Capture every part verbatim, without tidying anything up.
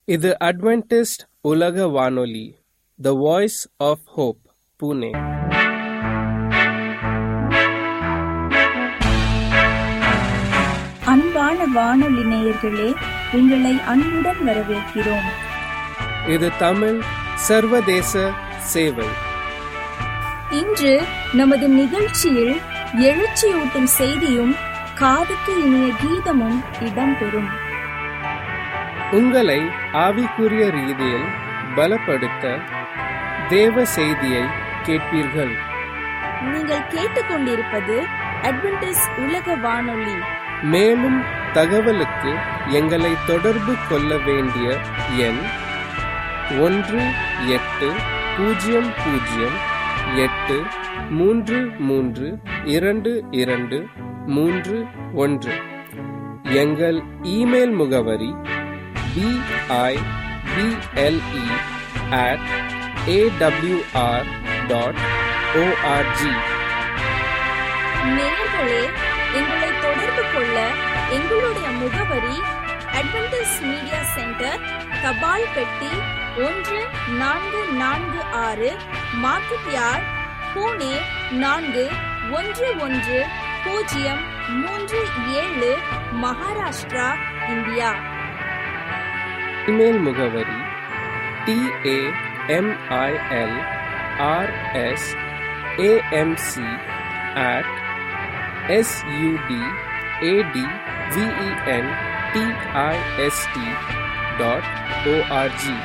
இது அட்வென்டிஸ்ட் உலக வானொலி, the voice of hope, Pune. அன்பான வானொலி நேயர்களே, உங்களை அன்புடன் வரவேற்கிறோம். இது தமிழ் சர்வதேச சேவை. இன்று நமது நிகழ்ச்சியில் எழுச்சியூட்டும் செய்தியும் காதுக்கு இனிய கீதமும் இடம்பெறும். உங்களை ஆவிக்குரிய ரீதியில் பலப்படுத்த தேவ செய்தியை கேட்பீர்கள். நீங்கள் கேட்டுக்கொண்டிருப்பது அட்வென்டிஸ்ட் உலக வானொலி. மேலும் தகவலுக்கு எங்களை தொடர்பு கொள்ள வேண்டிய எண் ஒன்று எட்டு பூஜ்ஜியம் பூஜ்ஜியம் எட்டு மூன்று மூன்று இரண்டு இரண்டு மூன்று ஒன்று. எங்கள் இமெயில் முகவரி P I P L E at AWR dot org. நேயர்களே, எங்களை தொடர்பு கொள்ள எங்களுடைய முகவரி அட்வென்டிஸ்ட் மீடியா சென்டர், தபால் பெட்டி ஒன்று நான்கு நான்கு ஆறு, மார்க்கெட் யார்ட், புனே நான்கு ஒன்று ஒன்று பூஜ்ஜியம் மூன்று ஏழு, மகாராஷ்டிரா, இந்தியா. இமெயில் முகவரி T A M I L R S A M C at S U T A T V E N T I S T dot org.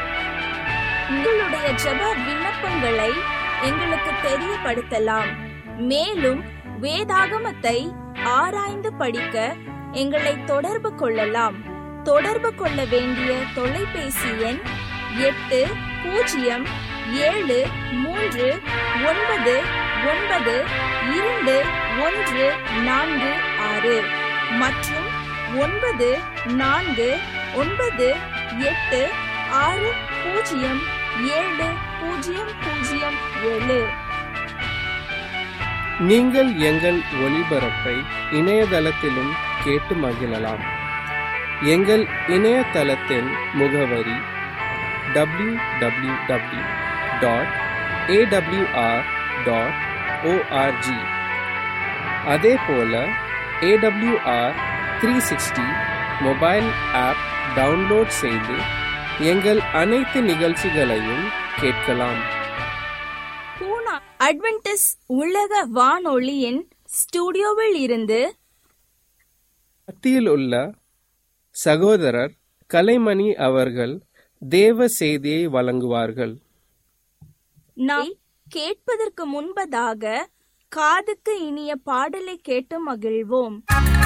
உங்களுடைய ஜெப விண்ணப்பங்களை எங்களுக்கு தெரியப்படுத்தலாம். மேலும் வேதாகமத்தை ஆராய்ந்து படிக்க எங்களை தொடர்பு கொள்ளலாம். தொடர்பு கொள்ள வேண்டிய தொலைபேசி எண் எட்டு பூஜ்ஜியம் ஏழு மூன்று ஒன்பது ஒன்பது இரண்டு ஒன்று நான்கு ஆறு மற்றும் ஒன்பது நான்கு ஒன்பது எட்டு ஆறு பூஜ்ஜியம் ஏழு பூஜ்ஜியம் பூஜ்ஜியம் ஏழு. நீங்கள் எங்கள் ஒளிபரப்பை இணையதளத்திலும் கேட்டு மகிழலாம். எங்கள் இணையதளத்தின் முகவரி W W W dot AWR dot org. அதே போல AWR three sixty mobile app download செய்து எங்கள் அனைத்து நிகழ்ச்சிகளையும் கேட்கலாம். பூனா அட்வென்டிஸ்ட் உலக வானொலியின் ஸ்டுடியோவில் இருந்து மத்தியில் உள்ள சகோதரர் கலைமணி அவர்கள் தேவ செய்தியை வழங்குவார்கள். நாம் கேட்பதற்கு முன்பதாக காதுக்கு இனிய பாடலை கேட்டு மகிழ்வோம்.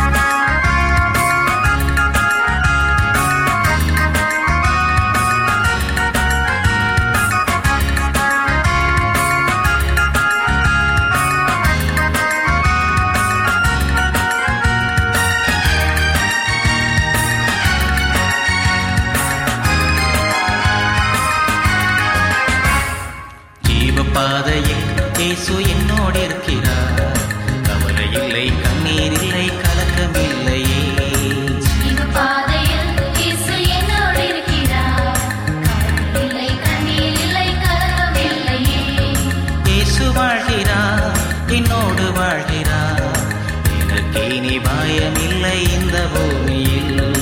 பாதையில் இயேசு என்னோடு இருக்கிறார், கவலை இல்லை, கண்ணீர் இல்லை, கலக்கமில்லையே. பாதையில் இயேசு என்னோடு இருக்கிறார், கவலை இல்லை, கண்ணீர் இல்லை, கலக்கமில்லையே. இயேசு வாழ்கிறார், என்னோடு வாழ்கிறார், எனக்கு இனி பயமில்லை இந்த பூமியில்.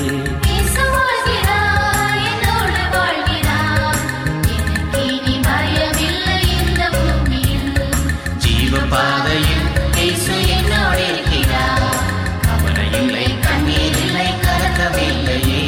பாதையில் இயேசு என்னோடு இருக்கிறார், கவலை இல்லை, கண்ணீர் இல்லை, கலக்கமில்லையே.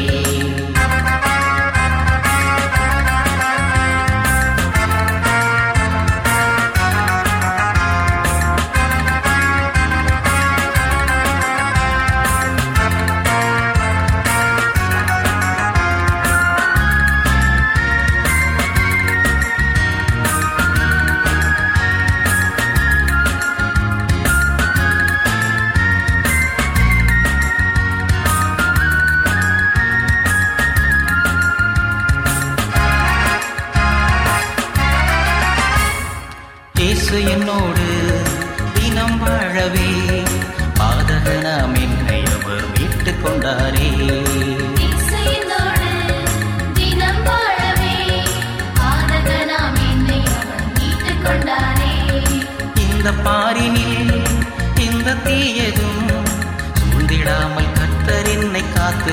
இயேசு என்னோடு தினம் வாழவே பாதகனாம் என்னை அவர் மீட்டுக் கொண்டாரே. இயேசு என்னோடு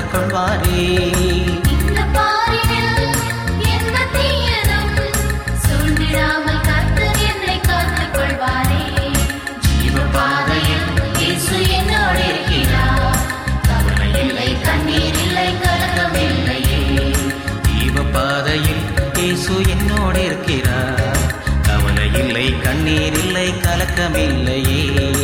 காத்துக்கொள்வாரே. இந்த பாரினில் எந்த தீயதும் சூழ்ந்திடாமல் கர்த்தர் என்னை காத்துக்கொள்வாரே. ஜீவபாதையில் இயேசு என்னோடு இருக்கிறார். கவலை இல்லை, கண்ணீர் இல்லை, கலக்கமில்லையே. ஜீவபாதையில் இயேசு என்னோடு இருக்கிறார். கவலை இல்லை, கண்ணீர் இல்லை, கலக்கமில்லையே.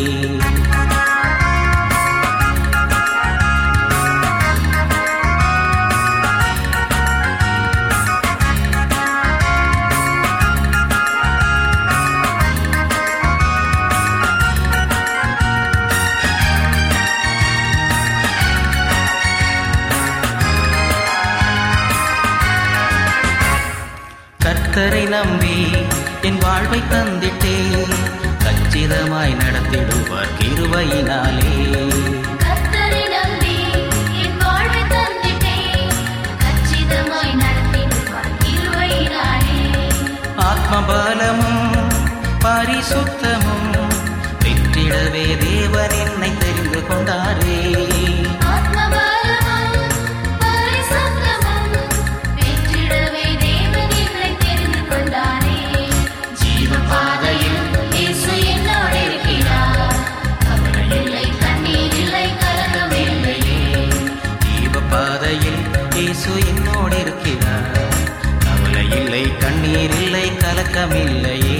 கர்த்தரை நம்பி என் வாழ்வை தந்திட்டேன், கச்சிதமாய் நடத்திடுவார் கிருபையினாலே. கர்த்தரை நம்பி என் வாழ்வை தந்திட்டேன், கச்சிதமாய் நடத்திடுவார் கிருபையினாலே. ஆத்மபலமும் பரிசுத்தமும் பெற்றிடவே தேவன் என்னை தெரிந்து கொண்டாரே. ஆத்மபலமும் பரிசுத்தமும் பெற்றிடவே தேவன் என்னை தெரிந்து கொண்டாரே. ஜீவபாதையில் இயேசு என்னோடு இருக்கிறார். கவலை இல்லை, கண்ணீர் இல்லை, கலக்கமில்லையே. ஜீவபாதையில் இயேசு என்னோடு இருக்கிறார். கவலை இல்லை, கண்ணீர் இல்லை, கலக்கமில்லையே.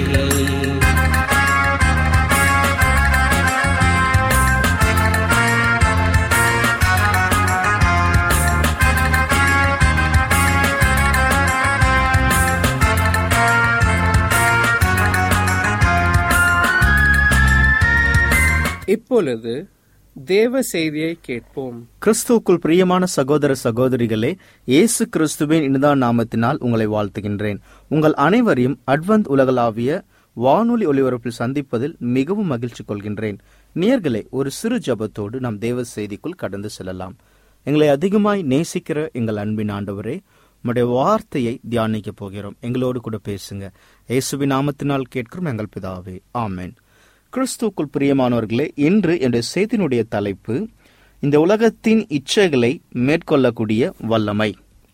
இப்பொழுது தேவ செய்தியை கேட்போம். கிறிஸ்துவுக்குள் பிரியமான சகோதர சகோதரிகளே, இயேசு கிறிஸ்துவின் இனிதான நாமத்தினால் உங்களை வாழ்த்துகின்றேன். உங்கள் அனைவரையும் அட்வென்த் உலகளாவிய வானொலி ஒலிபரப்பில் சந்திப்பதில் மிகவும் மகிழ்ச்சி கொள்கின்றேன். நேயர்களே, ஒரு சிறு ஜெபத்தோடு நாம் தேவ செய்திக்குள் கடந்து செல்லலாம். எங்களை அதிகமாய் நேசிக்கிற எங்கள் அன்பின் ஆண்டவரே, உம்முடைய வார்த்தையை தியானிக்க போகிறோம். எங்களோடு கூட பேசுங்க. இயேசுவின் நாமத்தினால் கேட்கிறோம் எங்கள் பிதாவே, ஆமென். கிறிஸ்துவுக்குள் பிரியமானவர்களே, இன்று என்னுடைய செய்தியினுடைய தலைப்பு இந்த உலகத்தின் இச்சைகளை மேற்கொள்ளக்கூடிய வல்லமை,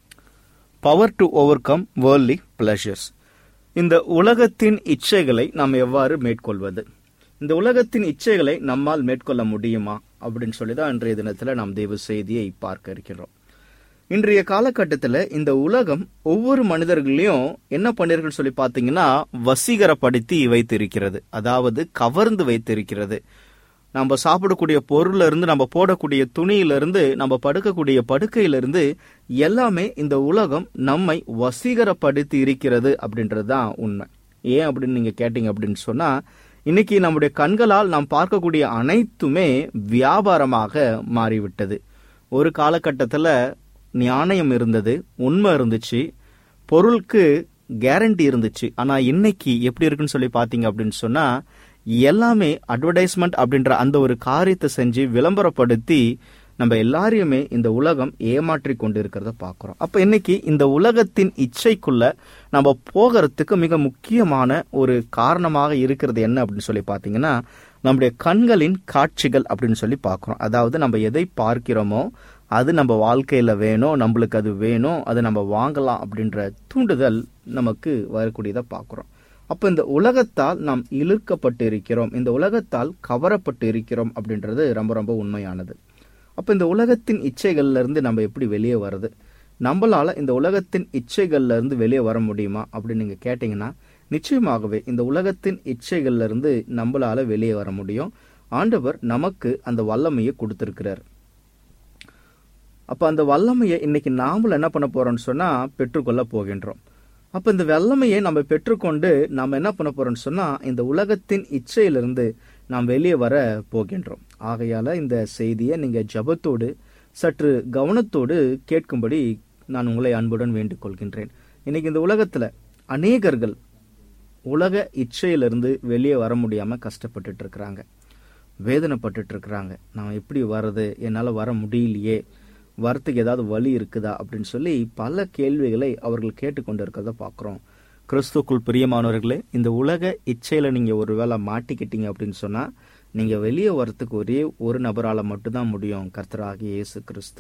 power to overcome worldly pleasures. இந்த உலகத்தின் இச்சைகளை நாம் எவ்வாறு மேற்கொள்வது, இந்த உலகத்தின் இச்சைகளை நம்மால் மேற்கொள்ள முடியுமா அப்படின்னு சொல்லிதான் இன்றைய தினத்துல நாம் தேவ செய்தியை பார்க்க இருக்கிறோம். இன்றைய காலகட்டத்தில் இந்த உலகம் ஒவ்வொரு மனிதர்களையும் என்ன பண்ணிருக்குன்னு சொல்லி பார்த்தீங்கன்னா வசீகரப்படுத்தி வைத்திருக்கிறது, அதாவது கவர்ந்து வைத்திருக்கிறது. நம்ம சாப்பிடக்கூடிய பொருள்ல இருந்து, நம்ம போடக்கூடிய துணியிலிருந்து, நம்ம படுக்கக்கூடிய படுக்கையிலிருந்து எல்லாமே இந்த உலகம் நம்மை வசீகரப்படுத்தி இருக்கிறது அப்படின்றதுதான் உண்மை. ஏன் அப்படின்னு நீங்க கேட்டீங்க அப்படின்னு சொன்னா, இன்னைக்கு நம்முடைய கண்களால் நாம் பார்க்கக்கூடிய அனைத்துமே வியாபாரமாக மாறிவிட்டது. ஒரு காலகட்டத்தில் நியாயம் இருந்தது, உண்மை இருந்துச்சு, பொருளுக்கு கேரண்டி இருந்துச்சு. ஆனா இன்னைக்கு எப்படி இருக்குன்னு சொல்லி பாத்தீங்க அப்படின்னு சொன்னா, எல்லாமே அட்வர்டைஸ்மெண்ட் அப்படின்ற அந்த ஒரு காரியத்தை செஞ்சு விளம்பரப்படுத்தி நம்ம எல்லாரையுமே இந்த உலகம் ஏமாற்றி கொண்டு இருக்கிறத பாக்குறோம். அப்ப இன்னைக்கு இந்த உலகத்தின் இச்சைக்குள்ள நம்ம போகிறதுக்கு மிக முக்கியமான ஒரு காரணமாக இருக்கிறது என்ன அப்படின்னு சொல்லி பாத்தீங்கன்னா, நம்முடைய கண்களின் காட்சிகள் அப்படின்னு சொல்லி பாக்குறோம். அதாவது நம்ம எதை பார்க்கிறோமோ அது நம்ம வாழ்க்கையில வேணும், நம்மளுக்கு அது வேணும், அதை நம்ம வாங்கலாம் அப்படின்ற தூண்டுதல் நமக்கு வரக்கூடியதை பார்க்கிறோம். அப்ப இந்த உலகத்தால் நாம் இழுக்கப்பட்டு இருக்கிறோம், இந்த உலகத்தால் கவரப்பட்டு இருக்கிறோம் அப்படின்றது ரொம்ப ரொம்ப உண்மையானது. அப்ப இந்த உலகத்தின் இச்சைகள்ல இருந்து நம்ம எப்படி வெளியே வர்றது, நம்மளால இந்த உலகத்தின் இச்சைகள்ல இருந்து வெளியே வர முடியுமா அப்படின்னு நீங்க கேட்டீங்கன்னா, நிச்சயமாகவே இந்த உலகத்தின் இச்சைகள்ல இருந்து நம்மளால வெளியே வர முடியும். ஆண்டவர் நமக்கு அந்த வல்லமையை கொடுத்திருக்கிறார். அப்ப அந்த வல்லமையை இன்னைக்கு நாமளும் என்ன பண்ண போறோம்னு சொன்னா பெற்றுக்கொள்ள போகின்றோம். அப்ப இந்த வல்லமையை நம்ம பெற்றுக்கொண்டு நாம் என்ன பண்ண போறோம்னு சொன்னா, இந்த உலகத்தின் இச்சையிலிருந்து நாம் வெளியே வர போகின்றோம். ஆகையால இந்த செய்தியை நீங்க ஜபத்தோடு சற்று கவனத்தோடு கேட்கும்படி நான் உங்களை அன்புடன் வேண்டிக் கொள்கின்றேன். இன்னைக்கு இந்த உலகத்துல அநேகர்கள் உலக இச்சையிலிருந்து வெளியே வர முடியாம கஷ்டப்பட்டுட்டு இருக்கிறாங்க, வேதனைப்பட்டு இருக்கிறாங்க. நான் எப்படி வர்றது, என்னால வர முடியலையே, வரத்துக்கு ஏதாவது வழி இருக்குதா அப்படின்னு சொல்லி பல கேள்விகளை அவர்கள் கேட்டுக்கொண்டு இருக்கிறத பார்க்கிறோம். கிறிஸ்துக்குள் பிரியமானவர்களே, இந்த உலக இச்சையில நீங்க ஒருவேளை மாட்டிக்கிட்டீங்க அப்படின்னு சொன்னா, நீங்க வெளியே வரத்துக்கு ஒரே ஒரு நபரால மட்டும்தான் முடியும், கர்த்தராகிய இயேசு கிறிஸ்து.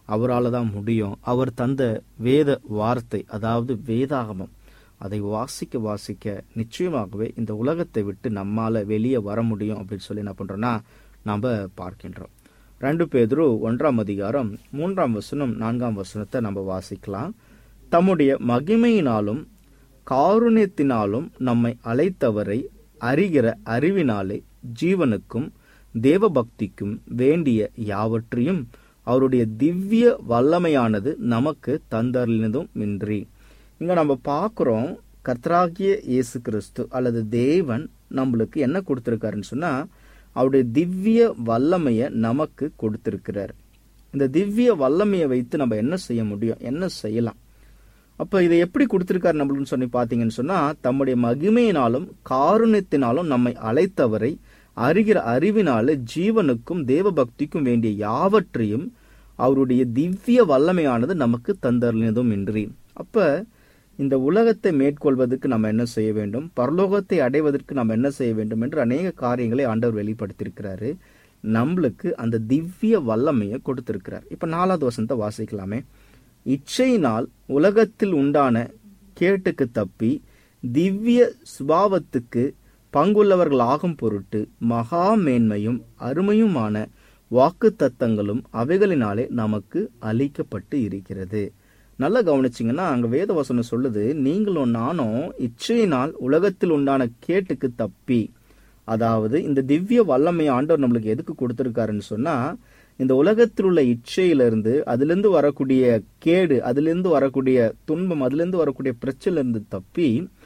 அவரால் தான் முடியும். அவர் தந்த வேத வார்த்தை, அதாவது வேதாகமம், அதை வாசிக்க வாசிக்க நிச்சயமாகவே இந்த உலகத்தை விட்டு நம்மால வெளியே வர முடியும் அப்படின்னு சொல்லி என்ன பண்றோம்னா நாம பார்க்கின்றோம். ரெண்டு பேதுரு ஒன்றாம் அதிகாரம் மூன்றாம் வசனம் நான்காம் வசனத்தை நம்ம வாசிக்கலாம். தம்முடைய மகிமையினாலும் காருண்யத்தினாலும் நம்மை அழைத்தவரை அறிகிற அறிவினாலே ஜீவனுக்கும் தேவ பக்திக்கும் வேண்டிய யாவற்றையும் அவருடைய திவ்ய வல்லமையானது நமக்கு தந்தறினதும் இன்றி. இங்க நம்ம பார்க்கிறோம், கர்த்தராகிய இயேசு கிறிஸ்து அல்லது தேவன் நம்மளுக்கு என்ன கொடுத்திருக்காருன்னு சொன்னா அவருடைய திவ்ய வல்லமைய நமக்கு கொடுத்திருக்கிறார். இந்த திவ்ய வல்லமையை வைத்து நம்ம என்ன செய்ய முடியும், என்ன செய்யலாம்? அப்ப இதை எப்படி கொடுத்திருக்காரு நம்மளுக்கு சொல்லி பாத்தீங்கன்னு சொன்னா, தம்முடைய மகிமையினாலும் காருண்யத்தினாலும் நம்மை அழைத்தவரை அறிகிற அறிவினால ஜீவனுக்கும் தேவ பக்திக்கும் வேண்டிய யாவற்றையும் அவருடைய திவ்ய வல்லமையானது நமக்கு தந்தறினதும் இன்றி. அப்ப இந்த உலகத்தை மேற்கொள்வதற்கு நம்ம என்ன செய்ய வேண்டும், பரலோகத்தை அடைவதற்கு நம்ம என்ன செய்ய வேண்டும் என்று அநேக காரியங்களை ஆண்டவர் வெளிப்படுத்தியிருக்கிறாரு. நம்மளுக்கு அந்த திவ்ய வல்லமையை கொடுத்திருக்கிறார். இப்ப நாலாவது வசனத்தை வாசிக்கலாமே. இச்சையினால் உலகத்தில் உண்டான கேட்டுக்கு தப்பி திவ்ய சுபாவத்துக்கு பங்குள்ளவர்கள் ஆகும் பொருட்டு மகா மேன்மையும் அருமையுமான வாக்கு தத்தங்களும் அவைகளினாலே நமக்கு அளிக்கப்பட்டு இருக்கிறது. நல்லா கவனிச்சிங்கன்னா அங்க வேத வசனம் சொல்லுது, நீங்களும் நானும் இச்சையினால் உலகத்தில் உண்டான கேட்டுக்கு தப்பி, அதாவது இந்த திவ்ய வல்லமை ஆண்டவர் நம்மளுக்கு எதுக்கு கொடுத்திருக்காருன்னு சொன்னா, இந்த உலகத்தில் உள்ள இச்சையிலிருந்து, அதிலிருந்து வரக்கூடிய கேடு, அதிலிருந்து வரக்கூடிய துன்பம், அதிலிருந்து வரக்கூடிய பிரச்சனையிலிருந்து தப்பி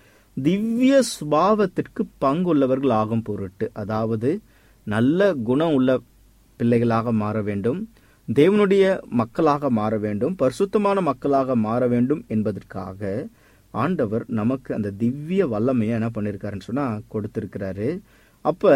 திவ்ய சுபாவத்திற்கு பங்குள்ளவர்கள் ஆகும் பொருட்டு, அதாவது நல்ல குணம் உள்ள பிள்ளைகளாக மாற வேண்டும், தேவனுடைய மக்களாக மாற வேண்டும், பரிசுத்தமான மக்களாக மாற வேண்டும் என்பதற்காக ஆண்டவர் நமக்கு அந்த திவ்ய வல்லமையை என்ன பண்ணிருக்காருன்னு சொன்னா கொடுத்திருக்கிறாரு. அப்ப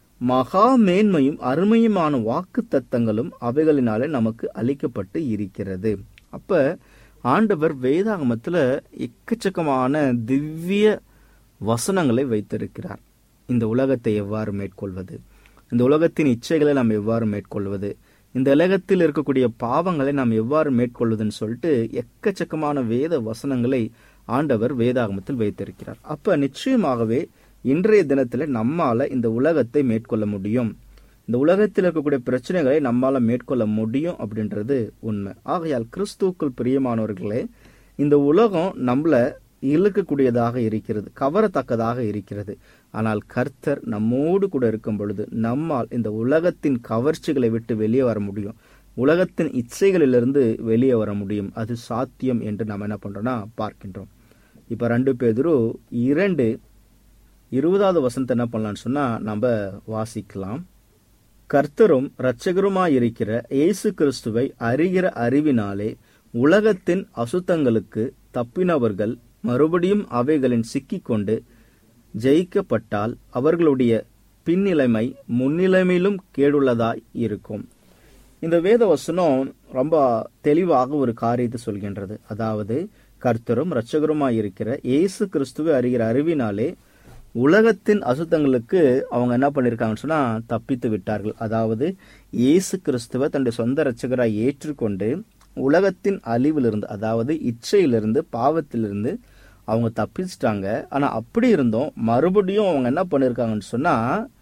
மகா மேன்மையும் அருமையுமான வாக்கு தத்தங்களும் அவைகளினாலே நமக்கு அளிக்கப்பட்டு இருக்கிறது. அப்ப ஆண்டவர் வேதாகமத்துல எக்கச்சக்கமான திவ்ய வசனங்களை வைத்திருக்கிறார். இந்த உலகத்தை எவ்வாறு மேற்கொள்வது, இந்த உலகத்தின் இச்சைகளை நாம் எவ்வாறு மேற்கொள்வது, இந்த உலகத்தில் இருக்கக்கூடிய பாவங்களை நாம் எவ்வாறு மேற்கொள்வதுன்னு சொல்லிட்டு எக்கச்சக்கமான வேத வசனங்களை ஆண்டவர் வேதாகமத்தில் வைத்திருக்கிறார். அப்ப நிச்சயமாகவே இன்றைய தினத்துல நம்மால இந்த உலகத்தை மேற்கொள்ள முடியும், இந்த உலகத்தில் இருக்கக்கூடிய பிரச்சனைகளை நம்மால மேற்கொள்ள முடியும் அப்படின்றது உண்மை. ஆகையால் கிறிஸ்துவுக்குள் பிரியமானவர்களே, இந்த உலகம் நம்மள இழுக்கக்கூடியதாக இருக்கிறது, கவரத்தக்கதாக இருக்கிறது. ஆனால் கர்த்தர் நம்மோடு கூட இருக்கும் பொழுது நம்மால் இந்த உலகத்தின் கவர்ச்சிகளை விட்டு வெளியே வர முடியும், உலகத்தின் இச்சைகளிலிருந்து வெளியே வர முடியும். அது சாத்தியம் என்று நம்ம என்ன பண்றோம்னா பார்க்கின்றோம். இப்ப ரெண்டு பேதுரு இரண்டு இருபதாவது வசனத்தை என்ன பண்ணலாம்னு சொன்னா நம்ம வாசிக்கலாம். கர்த்தரும் இரட்சகருமாயிருக்கிற இயேசு கிறிஸ்துவை அறிகிற அறிவினாலே உலகத்தின் அசுத்தங்களுக்கு தப்பினவர்கள் மறுபடியும் அவைகளின் சிக்கிக்கொண்டு ஜெயிக்கப்பட்டால் அவர்களுடைய பின்னிலைமை முன்னிலைமையிலும் கேடுள்ளதாய் இருக்கும். இந்த வேத வசனம் ரொம்ப தெளிவாக ஒரு காரியத்தை சொல்கின்றது. அதாவது கர்த்தரும் இரட்சகருமாய் இருக்கிற இயேசு கிறிஸ்துவை அறிகிற அறிவினாலே உலகத்தின் அசுத்தங்களுக்கு அவங்க என்ன பண்ணிருக்காங்கன்னு சொன்னா தப்பித்து விட்டார்கள். அதாவது இயேசு கிறிஸ்துவை தன்னுடைய சொந்த இரட்சகராய் ஏற்றுக்கொண்டு உலகத்தின் அழிவிலிருந்து, அதாவது இச்சையிலிருந்து, பாவத்திலிருந்து அவங்க தப்பிச்சிட்டாங்க. ஆனா அப்படி இருந்தும் மறுபடியும் அவங்க என்ன பண்ணிருக்காங்கன்னு சொன்னா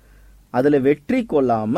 அதுல வெற்றி கொள்ளாம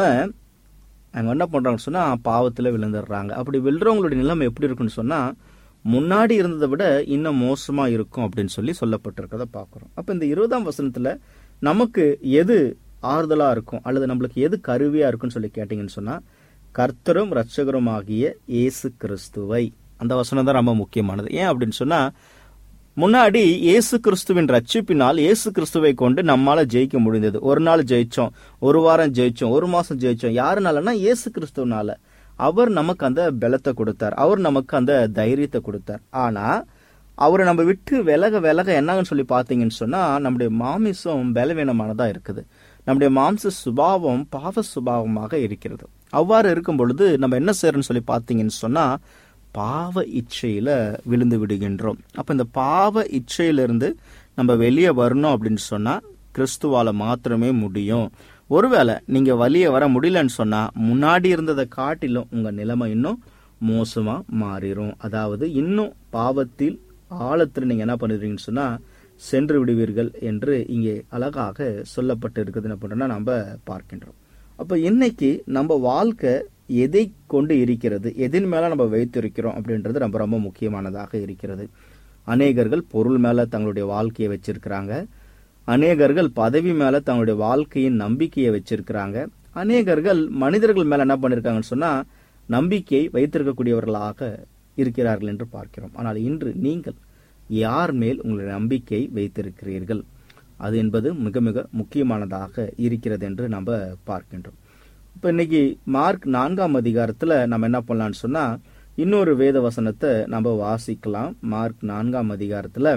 அவங்க என்ன பண்றாங்கன்னு சொன்னா பாவத்துல விழுந்துடுறாங்க. அப்படி விழுறவங்களுடைய நிலைமை எப்படி இருக்குன்னு சொன்னா முன்னாடி இருந்ததை விட இன்னும் மோசமா இருக்கும் அப்படின்னு சொல்லி சொல்லப்பட்டிருக்கிறத பாக்குறோம். அப்ப இந்த இருபதாம் வசனத்துல நமக்கு எது ஆறுதலா இருக்கும் அல்லது நம்மளுக்கு எது கருவியா இருக்குன்னு சொல்லி கேட்டீங்கன்னு சொன்னா கர்த்தரும் இரட்சகரும் ஆகிய இயேசு கிறிஸ்துவை, அந்த வசனம் தான் ரொம்ப முக்கியமானது. ஏன் அப்படின்னு சொன்னா முன்னாடி இயேசு கிறிஸ்துவின் ரட்சிப்பினால் இயேசு கிறிஸ்துவை கொண்டு நம்மால ஜெயிக்க முடிந்தது. ஒரு நாள் ஜெயிச்சோம், ஒரு வாரம் ஜெயிச்சோம், ஒரு மாசம் ஜெயிச்சோம். யாருனாலன்னா இயேசு கிறிஸ்துவனால. அவர் நமக்கு அந்த பலத்தை கொடுத்தார், அவர் நமக்கு அந்த தைரியத்தை கொடுத்தார். ஆனா அவரை நம்ம விட்டு விலக விலக என்னங்கன்னு சொல்லி பாத்தீங்கன்னு சொன்னா நம்முடைய மாமிசம் பலவீனமானதா இருக்குது, நம்முடைய மாம்ச சுபாவம் பாவ சுபாவமாக இருக்கிறது. அவ்வாறு இருக்கும் பொழுது நம்ம என்ன செய்யறோம்னு சொல்லி பாத்தீங்கன்னு சொன்னா பாவ இச்சையில விழுந்து விடுகின்றோம். அப்ப இந்த பாவ இச்சையிலிருந்து நம்ம வெளியே வரணும் அப்படின்னு சொன்னா கிறிஸ்துவால மாத்திரமே முடியும். ஒருவேளை நீங்க வெளியே வர முடியலன்னு சொன்னா முன்னாடி இருந்ததை காட்டிலும் உங்க நிலைமை இன்னும் மோசமா மாறிடும். அதாவது இன்னும் பாவத்தில் ஆழத்தில் நீங்க என்ன பண்ணுறீங்கன்னு சொன்னா சென்று விடுவீர்கள் என்று இங்கே அழகாக சொல்லப்பட்டு இருக்குது என்ன பண்றோம்னா நம்ம பார்க்கின்றோம். அப்ப இன்னைக்கு நம்ம வாழ்க்கை எதை கொண்டு இருக்கிறது, எதின் மேல நம்ம வைத்திருக்கிறோம் அப்படின்றது ரொம்ப ரொம்ப முக்கியமானதாக இருக்கிறது. அநேகர்கள் பொருள் மேல தங்களுடைய வாழ்க்கையை வச்சிருக்கிறாங்க, அநேகர்கள் பதவி மேல தங்களுடைய வாழ்க்கையின் நம்பிக்கையை வச்சிருக்கிறாங்க, அநேகர்கள் மனிதர்கள் மேல என்ன பண்ணிருக்காங்கன்னு சொன்னா நம்பிக்கையை வைத்திருக்கக்கூடியவர்களாக இருக்கிறார்கள் என்று பார்க்கிறோம். ஆனால் இன்று நீங்கள் யார் மேல் உங்களுடைய நம்பிக்கை வைத்திருக்கிறீர்கள், அது என்பது மிக மிக முக்கியமானதாக இருக்கிறது என்று நம்ம பார்க்கின்றோம். இப்ப இன்னைக்கு மார்க் நான்காம் அதிகாரத்துல நம்ம என்ன பண்ணலாம்னு சொன்னா இன்னொரு வேத வசனத்தை நம்ம வாசிக்கலாம். மார்க் நான்காம் அதிகாரத்துல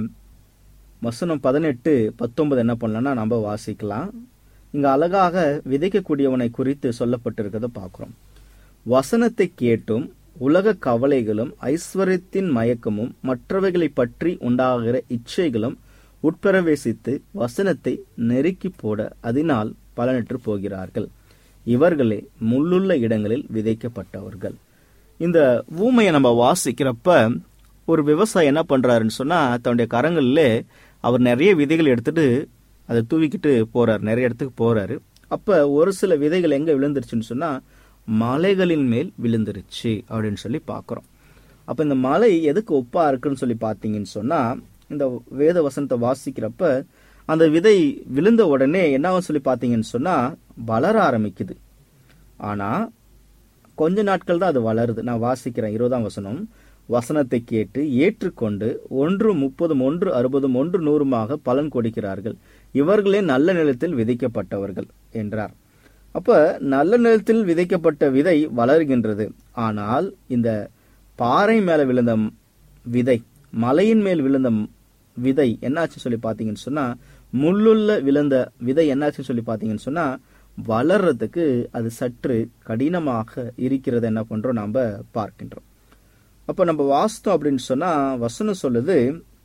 வசனம் பதினெட்டு பத்தொன்பது என்ன பண்ணலாம்னா நம்ம வாசிக்கலாம். இங்க அழகாக விதைக்கக்கூடியவனை குறித்து சொல்லப்பட்டிருக்கிறத பார்க்கிறோம். வசனத்தை கேட்டும் உலக கவலைகளும் ஐஸ்வர்யத்தின் மயக்கமும் மற்றவைகளை பற்றி உண்டாகிற இச்சைகளும் உட்பிரவேசித்து வசனத்தை நெருக்கி போட அதனால் பலனற்று போகிறார்கள். இவர்களே முள்ளுள்ள இடங்களில் விதைக்கப்பட்டவர்கள். இந்த ஊமையை நம்ம வாசிக்கிறப்ப ஒரு விவசாயி என்ன பண்றாருன்னு சொன்னா தன்னுடைய கரங்களிலே அவர் நிறைய விதைகள் எடுத்துட்டு அதை தூவிக்கிட்டு போறாரு, நிறைய இடத்துக்கு போறாரு. அப்ப ஒரு சில விதைகள் எங்க விழுந்துருச்சுன்னு சொன்னா மலைகளின் மேல் விழுந்துருச்சு அப்படின்னு சொல்லி பாக்குறோம். அப்ப இந்த மலை எதுக்கு ஒப்பா இருக்குன்னு சொல்லி பாத்தீங்கன்னு சொன்னா இந்த வேத வசனத்தை வாசிக்கிறப்ப அந்த விதை விழுந்த உடனே என்னன்னு சொல்லி பாத்தீங்கன்னு சொன்னா வளர ஆரம்பிக்குது. ஆனா கொஞ்ச நாட்கள் தான் அது வளருது. நான் வாசிக்கிறேன் இருபதாம் வசனம். வசனத்தை கேட்டு ஏற்றுக்கொண்டு ஒன்று முப்பதும் ஒன்று அறுபதும் ஒன்று நூறுமாக பலன் கொடுக்கிறார்கள். இவர்களே நல்ல நிலத்தில் விதைக்கப்பட்டவர்கள் என்றார். அப்ப நல்ல நிலத்தில் விதைக்கப்பட்ட விதை வளர்கின்றது. ஆனால் இந்த பாறை மேல விழுந்த விதை, மலையின் மேல் விழுந்த விதை என்னாச்சு சொல்லி பாத்தீங்கன்னு சொன்னா முள்ளுள்ள விழுந்த விதை என்னாச்சு சொல்லி பாத்தீங்கன்னு சொன்னா வளர்றதுக்கு அது சற்று கடினமாக இருக்கிறது என்ன பண்றோம் நாம பார்க்கின்றோம். அப்ப நம்ம வாஸ்தவம் அப்படின்னு சொன்னா வசனம் சொல்லுது,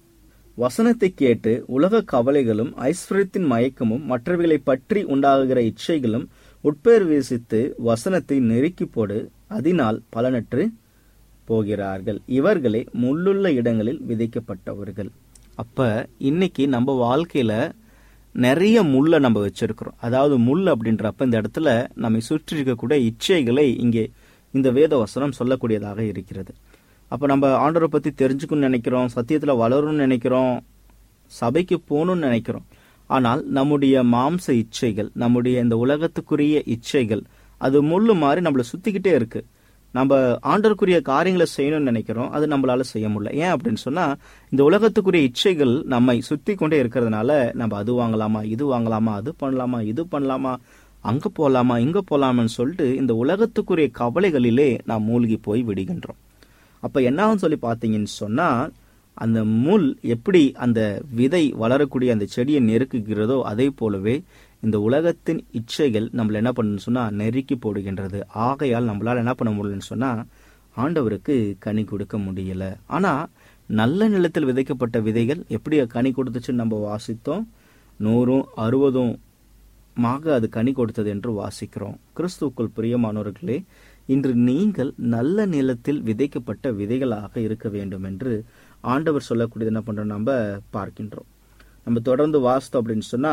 வசனத்தை கேட்டு உலக கவலைகளும் ஐஸ்வர்யத்தின் மயக்கமும் மற்றவைகளை பற்றி உண்டாகுகிற இச்சைகளும் உட்பிரவேசித்து வசனத்தை நெருக்கி போடு அதனால் பலனற்று போகிறார்கள். இவர்களே முள்ளுள்ள இடங்களில் விதைக்கப்பட்டவர்கள். அப்ப இன்னைக்கு நம்ம வாழ்க்கையில நிறைய முள்ள நம்ம வச்சிருக்கிறோம். அதாவது முள் அப்படின்றப்ப இந்த இடத்துல நம்மை சுற்றி இருக்கக்கூடிய இச்சைகளை இங்கே இந்த வேத வசனம் சொல்லக்கூடியதாக இருக்கிறது. அப்ப நம்ம ஆண்டவரை பத்தி தெரிஞ்சுக்கணும்னு நினைக்கிறோம், சத்தியத்துல வளரும்னு நினைக்கிறோம், சபைக்கு போகணும்னு நினைக்கிறோம். ஆனால் நம்முடைய மாம்ச இச்சைகள், நம்முடைய இந்த உலகத்துக்குரிய இச்சைகள் அது முள்ளு மாதிரி நம்மளை சுத்திக்கிட்டே இருக்கு. நம்ம ஆண்டவருக்குரிய காரியங்களை செய்யணும்னு நினைக்கிறோம், அது நம்மளால செய்ய முடியல. ஏன் அப்படின்னு சொன்னா இந்த உலகத்துக்குரிய இச்சைகள் நம்மை சுத்தி கொண்டே இருக்கிறதுனால நம்ம அது வாங்கலாமா, இது வாங்கலாமா, அது பண்ணலாமா, இது பண்ணலாமா, அங்க போலாமா, இங்க போலாமான்னு சொல்லிட்டு இந்த உலகத்துக்குரிய கவலைகளிலே நாம் மூழ்கி போய் விடுகின்றோம். அப்ப என்னாகும் சொல்லி பாத்தீங்கன்னு சொன்னா அந்த முள் எப்படி அந்த விதை வளரக்கூடிய அந்த செடியை நெருக்குகிறதோ அதே போலவே இந்த உலகத்தின் இச்சைகள் நம்மள என்ன பண்ணணும்னு சொன்னா நெருக்கி போடுகின்றது. ஆகையால் நம்மளால என்ன பண்ண முடியலன்னு சொன்னா ஆண்டவருக்கு கனி கொடுக்க முடியல. ஆனா நல்ல நிலத்தில் விதைக்கப்பட்ட விதைகள் எப்படி கனி கொடுத்துச்சுன்னு நம்ம வாசித்தோம். நூறும் அறுபதும் மாக அது கனி கொடுத்தது என்று வாசிக்கிறோம். கிறிஸ்துவுக்குள் பிரியமானவர்களே, இன்று நீங்கள் நல்ல நிலத்தில் விதைக்கப்பட்ட விதைகளாக இருக்க வேண்டும் என்று ஆண்டவர் சொல்லக்கூடியது என்ன பண்றோம் நம்ம பார்க்கின்றோம். நம்ம தொடர்ந்து வாசித்தோம் அப்படின்னு சொன்னா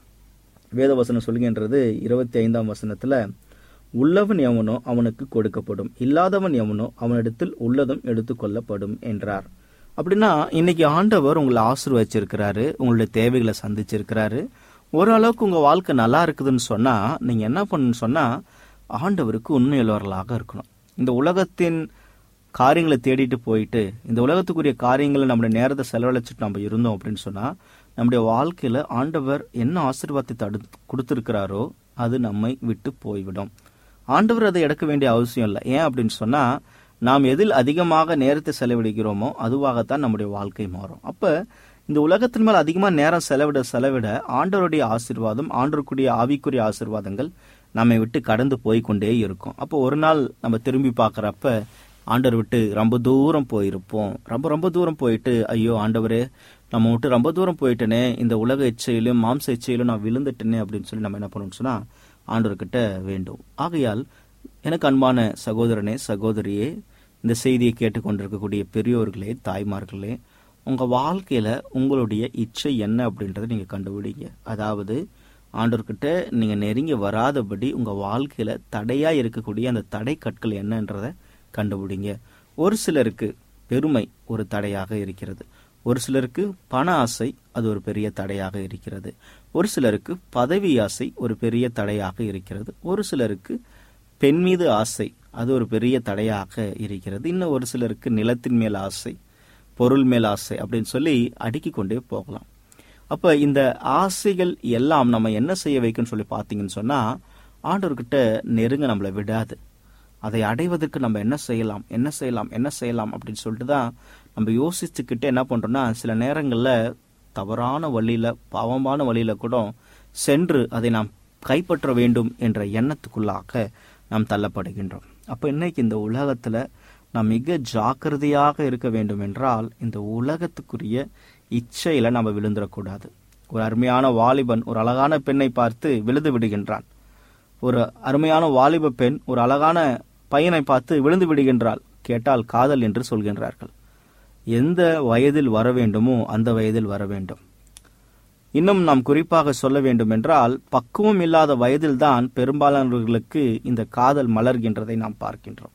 வேதவசனம் சொல்கின்றது இருபத்தி ஐந்தாம் வசனத்துல, உள்ளவன் எவனோ அவனுக்கு கொடுக்கப்படும், இல்லாதவன் எவனோ அவனிடத்தில் உள்ளதும் எடுத்துக்கொள்ளப்படும் என்றார். அப்படின்னா இன்னைக்கு ஆண்டவர் உங்களை ஆசீர்வதிச்சிருக்கிறாரு, உங்களுடைய தேவைகளை சந்திச்சிருக்கிறாரு. ஓரளவுக்கு உங்க வாழ்க்கை நல்லா இருக்குதுன்னு சொன்னா நீங்க என்ன பண்ணணும்னு சொன்னா ஆண்டவருக்கு உண்மையுள்ளவர்களாக இருக்கணும். இந்த உலகத்தின் காரியங்களை தேடிட்டு போயிட்டு இந்த உலகத்துக்குரிய காரியங்களை நம்முடைய நேரத்தை செலவழிச்சுட்டு நம்ம இருந்தோம் அப்படின்னு சொன்னா நம்முடைய வாழ்க்கையில ஆண்டவர் என்ன ஆசீர்வாதத்தை தடு கொடுத்திருக்கிறாரோ அது நம்மை விட்டு போய்விடும். ஆண்டவர் அதை எடுக்க வேண்டிய அவசியம் இல்லை. ஏன் அப்படின்னு சொன்னா நாம் எதில் அதிகமாக நேரத்தை செலவிடுகிறோமோ அதுவாகத்தான் நம்முடைய வாழ்க்கை மாறும். அப்ப இந்த உலகத்தின் மேல் அதிகமா நேரம் செலவிட செலவிட ஆண்டவருடைய ஆசீர்வாதம், ஆண்டவருக்குரிய ஆவிக்குரிய ஆசீர்வாதங்கள் நம்மை விட்டு கடந்து போய்கொண்டே இருக்கும். அப்போ ஒரு நாள் நம்ம திரும்பி பார்க்கறப்ப ஆண்டவர் விட்டு ரொம்ப தூரம் போயிருப்போம். ரொம்ப ரொம்ப தூரம் போயிட்டு ஐயோ ஆண்டவரே நம்ம விட்டு ரொம்ப தூரம் போயிட்டேனே, இந்த உலக இச்சையிலும் மாம்ச இச்சையிலும் நான் விழுந்துட்டேனே அப்படின்னு சொல்லி நம்ம என்ன பண்ணணும்னு சொன்னா ஆண்டவர்கிட்ட வேண்டும். ஆகையால் எனக்கு அன்பான சகோதரனே சகோதரியே, இந்த செய்தியை கேட்டுக்கொண்டிருக்கக்கூடிய பெரியோர்களே, தாய்மார்களே, உங்கள் வாழ்க்கையில் உங்களுடைய இச்சை என்ன அப்படின்றத நீங்கள் கண்டுபிடிங்க. அதாவது ஆண்டவர்கிட்ட நீங்கள் நெருங்கி வராதபடி உங்கள் வாழ்க்கையில் தடையாக இருக்கக்கூடிய அந்த தடை கற்கள் என்னன்றதை கண்டுபிடிங்க. ஒரு சிலருக்கு பெருமை ஒரு தடையாக இருக்கிறது, ஒரு சிலருக்கு பண ஆசை அது ஒரு பெரிய தடையாக இருக்கிறது, ஒரு சிலருக்கு பதவி ஆசை ஒரு பெரிய தடையாக இருக்கிறது, ஒரு சிலருக்கு பெண் மீது ஆசை அது ஒரு பெரிய தடையாக இருக்கிறது, இன்னும் ஒரு சிலருக்கு நிலத்தின் மேல் ஆசை, பொருள் மேல் ஆசை அப்படின்னு சொல்லி அடுக்கி கொண்டே போகலாம். அப்போ இந்த ஆசைகள் எல்லாம் நம்ம என்ன செய்ய வைக்குன்னு சொல்லி பார்த்தீங்கன்னு சொன்னால், ஆண்டவர்கிட்ட நெருங்க நம்மளை விடாது. அதை அடைவதற்கு நம்ம என்ன செய்யலாம் என்ன செய்யலாம் என்ன செய்யலாம் அப்படின்னு சொல்லிட்டு தான் நம்ம யோசிச்சுக்கிட்டே என்ன பண்ணுறோம்னா, சில நேரங்களில் தவறான வழியில், பாவமான வழியில் கூட சென்று அதை நாம் கைப்பற்ற வேண்டும் என்ற எண்ணத்துக்குள்ளாக நாம் தள்ளப்படுகின்றோம். அப்போ இன்னைக்கு இந்த உலகத்தில் நாம் மிக ஜாக்கிரதையாக இருக்க வேண்டும் என்றால், இந்த உலகத்துக்குரிய இச்சையில் நம்ம விழுந்துடக்கூடாது. ஒரு அருமையான வாலிபன் ஒரு அழகான பெண்ணை பார்த்து விழுந்து விடுகின்றான். ஒரு அருமையான வாலிப பெண் ஒரு அழகான பையனை பார்த்து விழுந்து விடுகின்றாள். கேட்டால் காதல் என்று சொல்கின்றார்கள். எந்த வயதில் வர வேண்டுமோ அந்த வயதில் வர வேண்டும். இன்னும் நாம் குறிப்பாக சொல்ல வேண்டும் என்றால், பக்குவம் இல்லாத வயதில்தான் பெரும்பாலானவர்களுக்கு இந்த காதல் மலர்கின்றதை நாம் பார்க்கின்றோம்.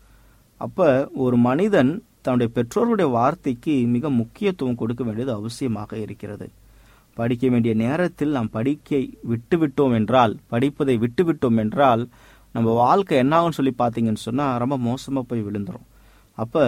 அப்ப ஒரு மனிதன் தன்னுடைய பெற்றோருடைய வார்த்தைக்கு மிக முக்கியத்துவம் கொடுக்க வேண்டியது அவசியமாக இருக்கிறது. படிக்க வேண்டிய நேரத்தில் நாம் படிக்கை விட்டுவிட்டோம் என்றால், படிப்பதை விட்டுவிட்டோம் என்றால் நம்ம வாழ்க்கை என்ன ஆகும்னு சொல்லி பார்த்தீங்கன்னு சொன்னால் ரொம்ப மோசமாக போய் விழுந்துடும். அப்போ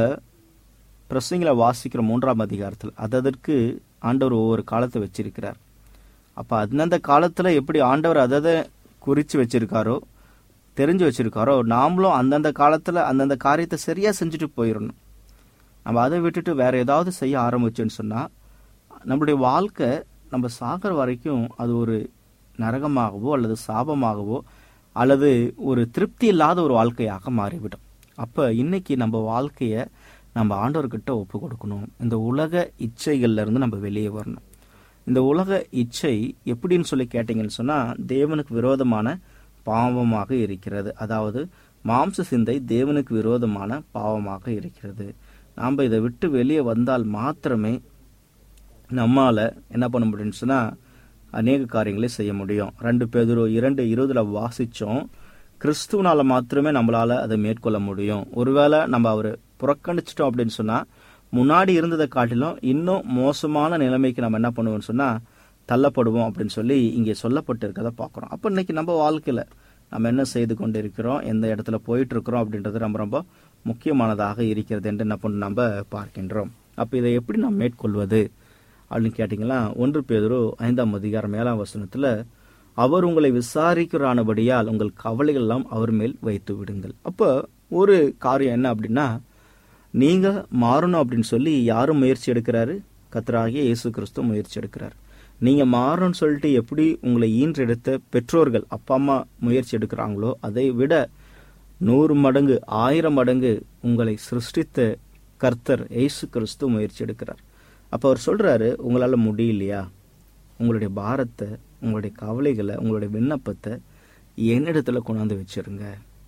பிரசங்கில வாசிக்கிற மூன்றாம் அதிகாரத்தில் அதற்கு ஆண்டவர் ஒவ்வொரு காலத்தை வச்சிருக்கிறார். அப்போ அந்தந்த காலத்தில் எப்படி ஆண்டவர் அதை குறித்து வச்சிருக்காரோ, தெரிஞ்சு வச்சிருக்காரோ, நாமளும் அந்தந்த காலத்தில் அந்தந்த காரியத்தை சரியாக செஞ்சுட்டு போயிடணும். நம்ம அதை விட்டுட்டு வேற ஏதாவது செய்ய ஆரம்பிச்சோன்னு சொன்னால், நம்மளுடைய வாழ்க்கை நம்ம சாகிற வரைக்கும் அது ஒரு நரகமாகவோ அல்லது சாபமாகவோ அல்லது ஒரு திருப்தி இல்லாத ஒரு வாழ்க்கையாக மாறிவிடும். அப்போ இன்னைக்கு நம்ம வாழ்க்கையை நம்ம ஆண்டவர்கிட்ட ஒப்பு கொடுக்கணும். இந்த உலக இச்சைகள்ல இருந்து நம்ம வெளியே வரணும். இந்த உலக இச்சை எப்படின்னு சொல்லி கேட்டீங்கன்னு சொன்னால், தேவனுக்கு விரோதமான பாவமாக இருக்கிறது. அதாவது மாம்ச சிந்தை தேவனுக்கு விரோதமான பாவமாக இருக்கிறது. நாம் இதை விட்டு வெளியே வந்தால் மாத்திரமே நம்மால் என்ன பண்ண முடியும்னு சொன்னால் அநேக காரியங்களை செய்ய முடியும். ரெண்டு பேதுரு இரண்டு இருபதுல வாசித்தோம், கிறிஸ்துவனால மாத்திரமே நம்மளால அதை மேற்கொள்ள முடியும். ஒருவேளை நம்ம அவர் புறக்கணிச்சிட்டோம் அப்படின்னு சொன்னால், முன்னாடி இருந்ததை காட்டிலும் இன்னும் மோசமான நிலைமைக்கு நம்ம என்ன பண்ணுவோம்னு சொன்னால் தள்ளப்படுவோம் அப்படின்னு சொல்லி இங்கே சொல்லப்பட்டு இருக்கதை பார்க்குறோம். அப்போ இன்னைக்கு நம்ம வாழ்க்கையில் நம்ம என்ன செய்து கொண்டு இருக்கிறோம், எந்த இடத்துல போயிட்டு இருக்கிறோம் அப்படின்றது ரொம்ப ரொம்ப முக்கியமானதாக இருக்கிறது என்று என்ன பண்ண நம்ம பார்க்கின்றோம். அப்போ இதை எப்படி நாம் மேற்கொள்வது அப்படின்னு கேட்டிங்கன்னா, ஒன்று பேதுரு ஐந்தாம் அதிகாரம் ஏழாம் வசனத்தில், அவர் உங்களை விசாரிக்கிறானபடியால் உங்கள் கவலைகள் எல்லாம் அவர் மேல் வைத்து விடுங்கள். அப்போ ஒரு காரியம் என்ன அப்படின்னா, நீங்கள் மாறணும் அப்படின்னு சொல்லி யாரும் முயற்சி எடுக்கிறாரு? கர்த்தராகிய இயேசு கிறிஸ்து முயற்சி எடுக்கிறார். நீங்கள் மாறணும்னு சொல்லிட்டு எப்படி உங்களை ஈன்றெடுத்த பெற்றோர்கள் அப்பா அம்மா முயற்சி எடுக்கிறாங்களோ, அதை விட நூறு மடங்கு ஆயிரம் மடங்கு உங்களை சிருஷ்டித்த கர்த்தர் இயேசு கிறிஸ்து முயற்சி எடுக்கிறார். அப்போ அவர் சொல்றாரு, உங்களால் முடியலையா? உங்களுடைய பாரத்தை, உங்களுடைய கவலைகளை, உங்களுடைய விண்ணப்பத்தை என்னிடத்துல கொண்டாந்து வச்சிருங்க.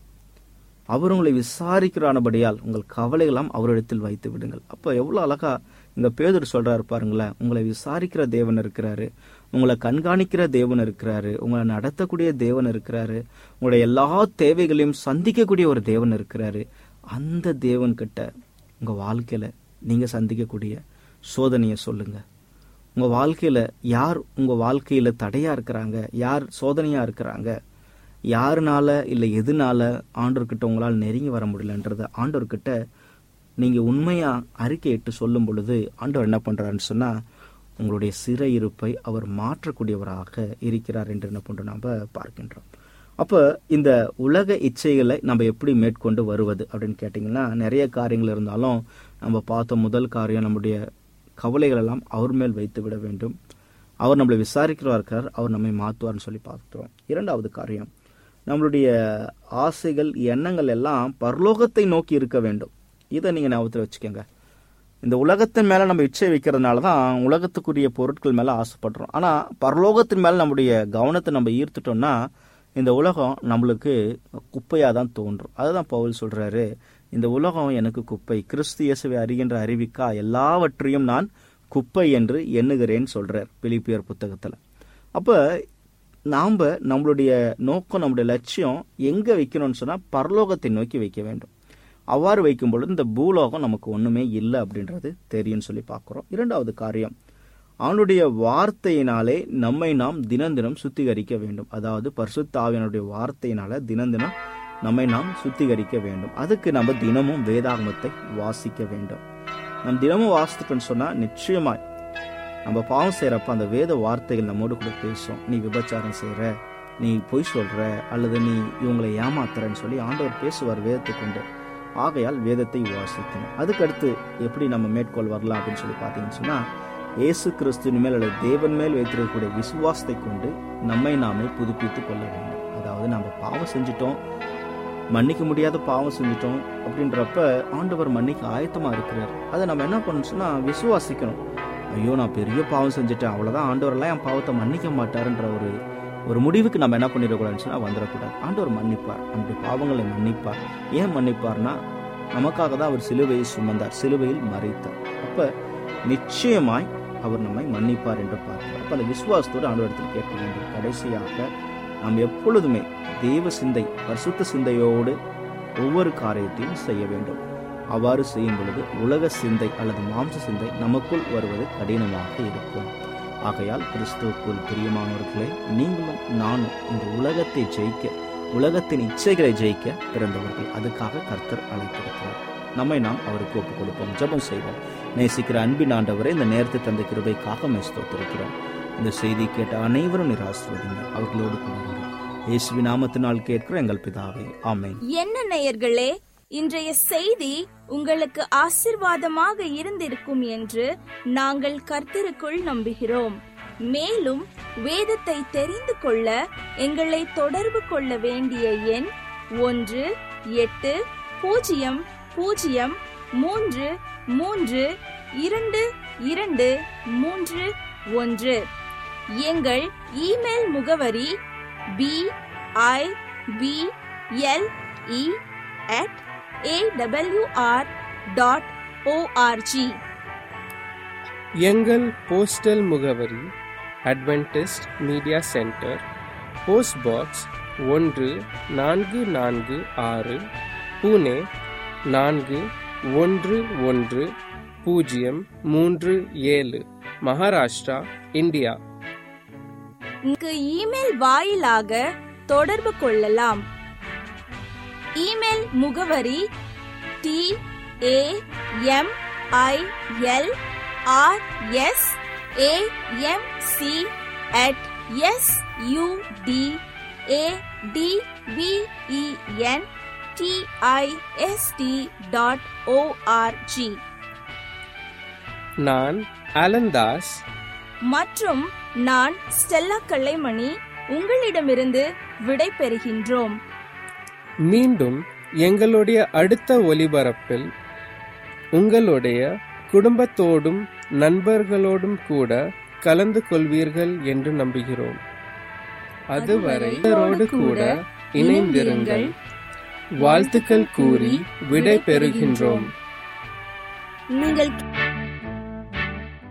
அவர் உங்களை விசாரிக்கிறானபடியால் உங்கள் கவலைகளாம் அவரிடத்தில் வைத்து விடுங்கள். அப்போ எவ்வளோ அழகா இந்த பேதுரு சொல்றாரு பாருங்களேன். உங்களை விசாரிக்கிற தேவன் இருக்கிறாரு, உங்களை கண்காணிக்கிற தேவன் இருக்கிறாரு, உங்களை நடத்தக்கூடிய தேவன் இருக்கிறாரு, உங்களுடைய எல்லா தேவைகளையும் சந்திக்கக்கூடிய ஒரு தேவன் இருக்கிறாரு. அந்த தேவன் கிட்ட உங்க வாழ்க்கையில நீங்க சந்திக்கக்கூடிய சோதனையை சொல்லுங்க. உங்க வாழ்க்கையில யார் உங்க வாழ்க்கையில தடையா இருக்கிறாங்க, யார் சோதனையா இருக்கிறாங்க, யாருனால இல்லை எதுனால ஆண்டவர்கிட்ட உங்களால் நெருங்கி வர முடியலன்றத ஆண்டவர்கிட்ட நீங்க உண்மையா அறிக்கையிட்டு சொல்லும் பொழுது ஆண்டவர் என்ன பண்றாருன்னு சொன்னா, உங்களுடைய சிறை இருப்பை அவர் மாற்றக்கூடியவராக இருக்கிறார் என்று என்ன பண்றோம் நம்ம பார்க்கின்றோம். அப்ப இந்த உலக இச்சைகளை நம்ம எப்படி மேற்கொண்டு வருவது அப்படின்னு கேட்டீங்கன்னா, நிறைய காரியங்கள் இருந்தாலும் நம்ம பார்த்த முதல் காரியம், நம்முடைய கவலைகள் எல்லாம் அவர் மேல் வைத்து விட வேண்டும். அவர் நம்மளை விசாரிக்கிறவா இருக்கார், அவர் நம்மை மாற்றுவார்னு சொல்லி பார்க்கிறோம். இரண்டாவது காரியம், நம்மளுடைய ஆசைகள் எண்ணங்கள் எல்லாம் பரலோகத்தை நோக்கி இருக்க வேண்டும். இதை நீங்கள் ஞாபகத்தில் வச்சுக்கோங்க. இந்த உலகத்தின் மேலே நம்ம இச்சை வைக்கிறதுனால தான் உலகத்துக்குரிய பொருட்கள் மேலே ஆசைப்படுறோம். ஆனால் பரலோகத்தின் மேலே நம்முடைய கவனத்தை நம்ம ஈர்த்துட்டோம்னா இந்த உலகம் நம்மளுக்கு குப்பையாக தான் தோன்றும். அதுதான் பவுல் சொல்கிறாரு, இந்த உலகம் எனக்கு குப்பை, கிறிஸ்து இயேசுவை அறிகின்ற அறிவிக்கா எல்லாவற்றையும் நான் குப்பை என்று எண்ணுகிறேன் சொல்றார் பிலிப்பியர் புத்தகத்துல. அப்ப நாம நம்மளுடைய நோக்கம், நம்முடைய லட்சியம் எங்க வைக்கணும்னு சொன்னா பரலோகத்தை நோக்கி வைக்க வேண்டும். அவ்வாறு வைக்கும் பொழுது இந்த பூலோகம் நமக்கு ஒண்ணுமே இல்லை அப்படின்றது தெரியும் சொல்லி பார்க்கிறோம். இரண்டாவது காரியம், அவனுடைய வார்த்தையினாலே நம்மை நாம் தினம் தினம் சுத்திகரிக்க வேண்டும். அதாவது பரிசுத்த ஆவியானுடைய வார்த்தையினால தினம் தினம் நம்மை நாம் சுத்திகரிக்க வேண்டும். அதுக்கு நம்ம தினமும் வேதாகமத்தை வாசிக்க வேண்டும். நம் தினமும் வாசித்துட்டோம்னு சொன்னா நிச்சயமாய் நம்ம பாவம் செய்யறப்ப அந்த வேத வார்த்தைகள் நம்மோடு கூட பேசும். நீ விபச்சாரம் செய்யற, நீ பொய் சொல்ற, அல்லது நீ இவங்களை ஏமாத்துறன்னு சொல்லி ஆண்டவர் பேசுவார் வேதத்தை கொண்டு. ஆகையால் வேதத்தை வாசிக்கணும். அதுக்கடுத்து எப்படி நம்ம மேற்கோள் வரலாம் அப்படின்னு சொல்லி பார்த்தீங்கன்னு சொன்னா, இயேசு கிறிஸ்துவின் மேல் அல்லது தேவன் மேல் வைத்திருக்கக்கூடிய விசுவாசத்தை கொண்டு நம்மை நாமே புதுப்பித்துக் கொள்ள வேண்டும். அதாவது நம்ம பாவம் செஞ்சிட்டோம், மன்னிக்க முடியாத பாவம் செஞ்சிட்டோம் அப்படின்றப்ப ஆண்டவர் மன்னிக்க ஆயத்தமா இருக்கிறார். அதை நம்ம என்ன பண்ணணும் சொன்னா விசுவாசிக்கணும். ஐயோ நான் பெரிய பாவம் செஞ்சுட்டேன், அவ்வளவுதான், ஆண்டவர் எல்லாம் என் பாவத்தை மன்னிக்க மாட்டாருன்ற ஒரு ஒரு முடிவுக்கு நம்ம என்ன பண்ணிடக்கூடாதுன்னு சொன்னா வந்துடக்கூடாது. ஆண்டவர் மன்னிப்பார், நம்முடைய பாவங்களை மன்னிப்பார். ஏன் மன்னிப்பார்னா நமக்காக தான் அவர் சிலுவையை சுமந்தார், சிலுவையில் மறைத்தார். அப்ப நிச்சயமாய் அவர் நம்மை மன்னிப்பார் என்று பார்க்கிறார். அப்ப அந்த விசுவாசத்தோடு ஆண்டவரிடத்தில் கேட்க வேண்டும். கடைசியாக நாம் எப்பொழுதுமே தேவ சிந்தை, பரிசுத்த சிந்தையோடு ஒவ்வொரு காரியத்தையும் செய்ய வேண்டும். அவ்வாறு செய்யும் பொழுது உலக சிந்தை அல்லது மாம்ச சிந்தை நமக்குள் வருவது கடினமாக இருக்கும். ஆகையால் கிறிஸ்துவுக்குள் பிரியமானவர்களே, நீங்களும் நானும் இந்த உலகத்தை ஜெயிக்க, உலகத்தின் இச்சைகளை ஜெயிக்க பிறந்தவர்கள். அதுக்காக கர்த்தர் அழைத்திருக்கிறார். நம்மை நாம் அவருக்கு ஒப்புக் கொடுப்போம், ஜெபம் செய்வோம். நேசிக்கிற அன்பின் ஆண்டவரே, இந்த நேரத்தை தந்த கிருபைக்காக ஸ்தோத்திரிக்கிறோம். இந்த செய்தி கேட்ட அனைவரும் நிராசிர்வதிங்க, அவர்களோடு கொள்ளுங்கள். இயேசுவின் நாமத்தினால் கேட்கிற எங்கள் பிதாவே, ஆமென். என்ன நேயர்களே, இன்றைய செய்தி உங்களுக்கு ஆசீர்வாதமாக இருந்திருக்கும் என்று நாங்கள் கர்த்தருக்குள் நம்புகிறோம். மேலும் வேதத்தை தெரிந்து கொள்ள எங்களை தொடர்பு கொள்ள வேண்டிய எண் ஒன்று எட்டு பூஜ்ஜியம் பூஜ்ஜியம் மூன்று மூன்று இரண்டு இரண்டு மூன்று ஒன்று. எங்கள் இமெயில் முகவரி P I P L E at A W R dot org. எங்கள் போஸ்டல் முகவரி Adventist media centre, post box ஒன்று நான்கு நான்கு ஆறு, புனே நான்கு ஒன்று ஒன்று பூஜ்ஜியம் மூன்று ஏழு, மகாராஷ்டிரா, இந்தியா. இங்கு இமெயில் வாயிலாக தொடர்பு கொள்ளலாம். இமெயில் முகவரி T A M I L R S A M C at S U T A T V E N T I S T dot org. நான் அலந்தாஸ் மற்றும் நான் ஸ்டெல்லா கல்லைமணி உங்களிடமிருந்து விடை பெறுகின்றோம். மீண்டும் எங்களுடைய அடுத்த ஒலிபரப்பில் உங்களுடைய குடும்பத்தோடும் நண்பர்களோடும் கூட கலந்து கொள்வீர்கள் என்று நம்புகிறோம். அதுவரை இவரோடு கூட இணைந்திருங்கள். வாழ்த்துக்கள் கூறி விடை பெறுகின்றோம். நீங்கள்